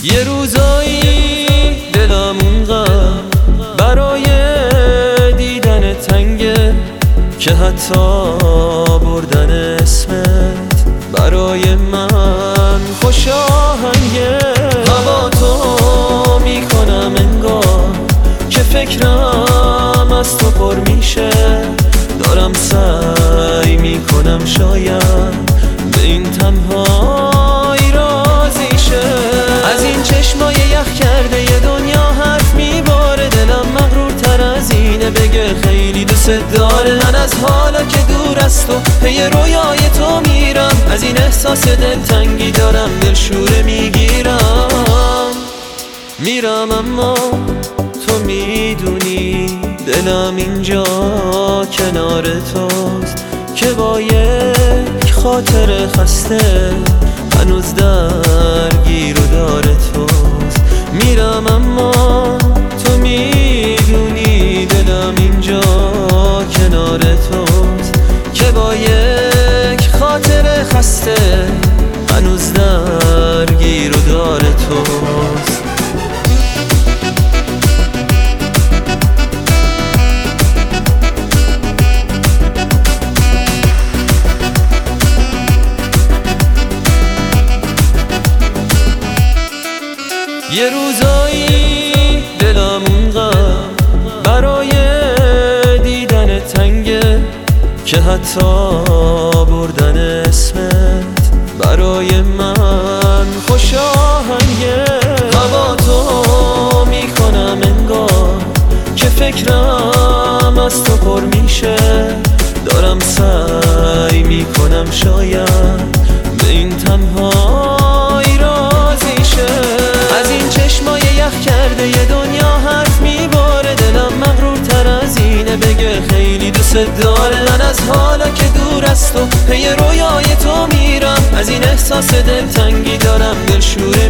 یه روزایی دلم اونقدر برای دیدن تنگه که حتی بردن اسمت برای من خوش آهنگه. هوا تو میکنم انگار که فکرم از تو پر میشه، دارم سعی میکنم شاید به این تنهایی راضی شه. از این چشمای یخ کرده یه دنیا حرف میباره، دلم مغرورتر از اینه بگه خیلی دوست داره. من از حالا که دور از تو پی رویای تو میرم، از این احساس دلتنگی دارم دلشوره میرم اما تو میدونی دلم اینجا کنار توست که با یک خاطر خسته هنوز درگیر و داره توست. میرم اما تو میدونی دلم اینجا کنار توست که با یک خاطر خسته هنوز درگیر و داره توست. یه روزایی دلم اونقدر برای دیدن تنگه که حتی بردن اسمت برای من خوش آهنگه. هوا تو میکنم انگار که فکرم از تو پر میشه، دارم سعی میکنم شاید به این تنهایی راضی شه. از این چشمای یخ کرده یه دنیا حرف میباره، دلم مغرورتر از اینه بگه خیلی دوست داره. من از حالا که دور از تو پی رویای تو میرم، از این احساس دلتنگی دارم دلشوره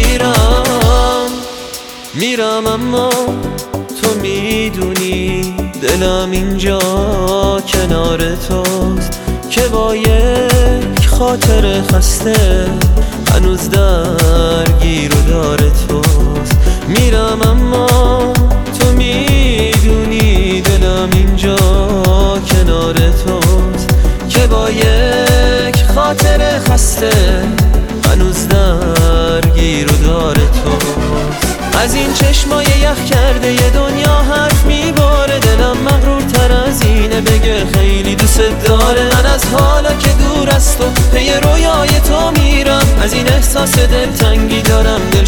میرم اما تو میدونی دلم اینجا کنار توست که با یک خاطر خسته هنوز درگیر و داره توست. میرم اما تو میدونی دلم اینجا کنار توست که با یک خاطر خسته هنوز درگیر و داره توست. از این چشمای یخ کرده یه دنیا حرف میباره، دلم مغرورتر از اینه بگه خیلی دوست داره. من از حالا که دور از تو پی رویای تو میرم، از این احساس دلتنگی دارم